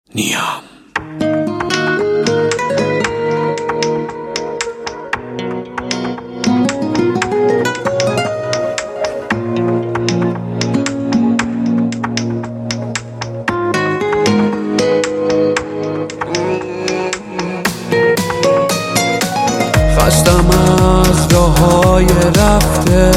نیام. خستم از راه‌های رفته،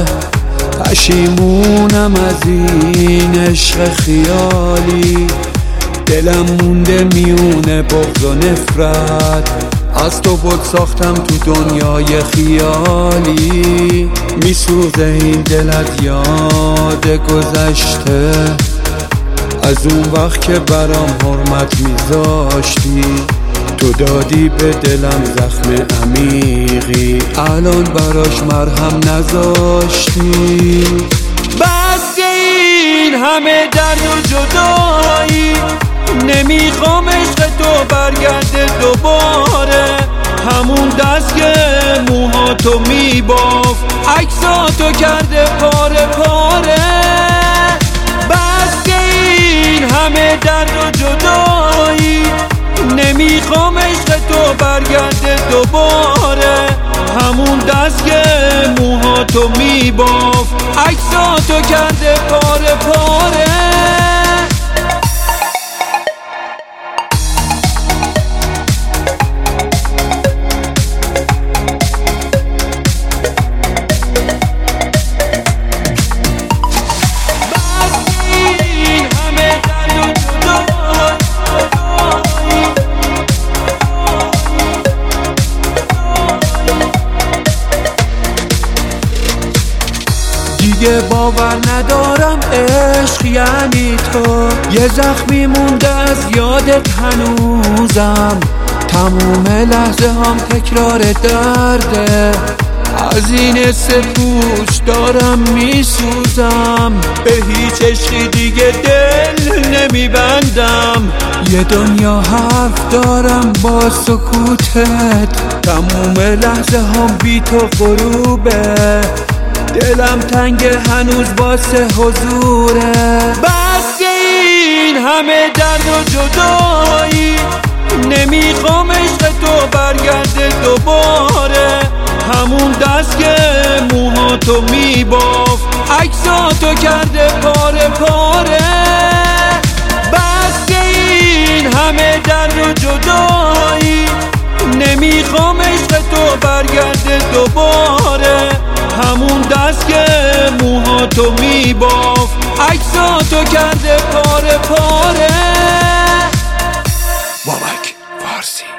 پشیمونم از این عشق خیالی. دلم مونده میونه بغض و نفرت، از تو بود ساختم تو دنیای خیالی. میسوزه این دل از یاد گذشته، از اون وقت که برام حرمت میذاشتی. تو دادی به دلم زخم عمیقی، الان براش مرهم نذاشتی. بس این همه درد و جدایی، نمیخوام عشق تو برگرده دوباره. همون دست که موهاتو میباف، عکساتو کرده پاره پاره. بس این همه درد و جدایی، نمیخوام عشق تو برگرده دوباره. همون دست که موهاتو میباف، عکساتو کرده پاره پاره. دیگه باور ندارم عشق یعنی تو، یه زخمی مونده از یادت هنوزم. تموم لحظه هم تکرار درده، از این سپوش دارم میسوزم. به هیچ عشقی دیگه دل نمیبندم، یه دنیا حرف دارم با سکوتت. تموم لحظه هم بی تو غروبه، دلم تنگ هنوز واسه حضوره. بس این همه درد و جدایی، نمیخوام عشق تو برگرده دوباره. همون دست که موهاتو میباف، عکساتو کرده پاره پاره. بس این همه درد و جدایی، نمیخوام عشق تو برگرده دوباره. همون دست که موهاتو میباف، عکساتو کرده پاره پاره. بابک فارسی.